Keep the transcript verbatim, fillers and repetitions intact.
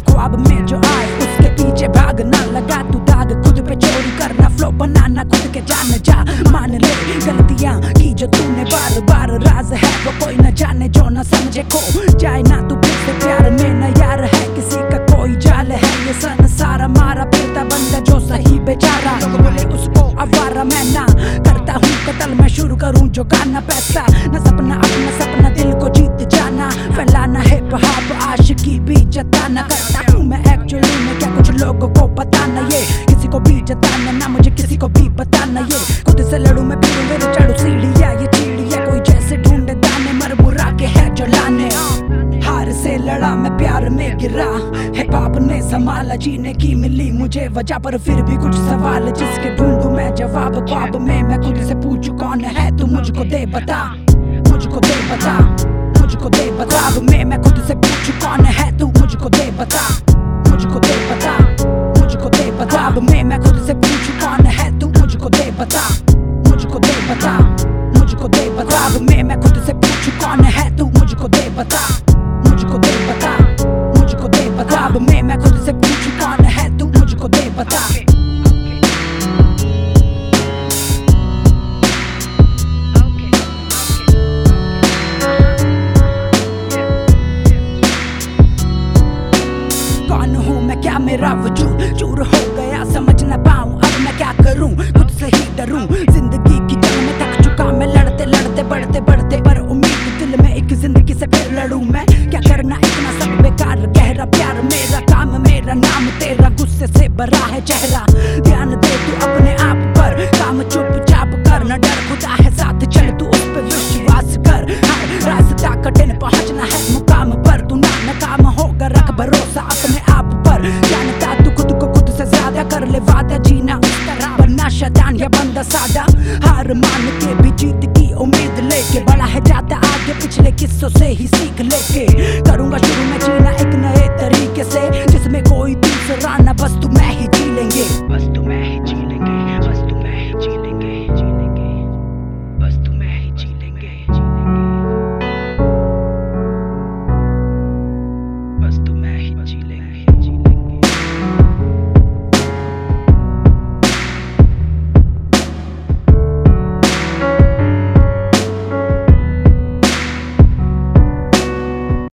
ख्वाब में जो आए उसके पीछे भागना, लगा तू दाग खुद पे चोरी करना, फ्लो बनाना खुद के जान जा, मान ले गलतियां की जो तूने बार बार, राज है वो कोई न जाने जो न समझे को जाए ना तू फिर से प्यार में न यार है किसी का कोई जाल है ये संसार, मारा फिरता बंदा जो सही बेचारा, लोग बोले उसको आवारा, मैं ना करता हूँ कत्ल, मैं शुरू करूँ जो गाना, पैसा न सपना अपना सपना दिल को जीत जाना, फैलाना हिप हॉप आशिकी भी जताना, करता हूँ मैं एक्चुअली में क्या कुछ लोगों को बताना, ये किसी को भी जताना ना मुझे किसी को भी बताना, ये खुद से लड़ू मैं फिरूं मेरे चढ़ू सीढ़िया, ये चिड़िया कोई जैसे ढूंढे दाने, मर मुरा के है जो लाने, हार से लड़ा मैं प्यार में गिरा, हिप हॉप ने संभाला, जीने की मिली मुझे वजह पर फिर भी कुछ सवाल जिसके ढूंढूं मैं जवाब, ख्वाब में मैं खुद से पूछूं कौन है तू मुझको दे बता, मुझको दे बता, मुझको दे बता, ख्वाब में मैं खुद से पूछूं कौन है तू मुझको दे बता, मुझको दे बता, मुझको दे बता, ख्वाब में मैं खुद से पूछूं कौन है तू मुझको दे बता, मुझको दे बता, मुझको दे बता, ख्वाब में मैं खुद से पूछूं कौन है तू मुझको दे बता, मुझको दे बता, मुझको दे बता, ख्वाब में मैं खुद से पूछूं कौन है तू मुझको दे बता। कौन हूँ मैं, क्या मेरा वजूद चूर हो गया, समझ न पाऊँ अब मैं क्या करूँ, खुद से ही डरूँ, जिंदगी की जंग में थक चुका मैं, लड़ते लड़ते बढ़ते बढ़ते पर उम्मीद दिल में एक जिंदगी से फिर लड़ूं मैं, क्या करना इतना सब बेकार, गहरा प्यार मेरा काम मेरा नाम तेरा, गुस्से से भरा है चेहरा, ध्यान दे तू अपने आप पर, काम चुपचाप कर न डर, खुदा है साथ चल तू उस पे विश्वास कर, हर रास्ता कठिन पहुंचना है मुकाम पर, तू ना नाकाम होगा रख भरोसा अपने आप पर, जानता तू खुद को खुद से ज्यादा, कर ले वादा जीना उस तरह, बनना शैतान या बंदा सादा, हार मान के भी जीत की उम्मीद लेके, बड़ा है जाता आगे पिछले किस्सों से ही सीख लेके, करूंगा शुरू में जीना एक नए तरीके से जिसमें कोई दूसरा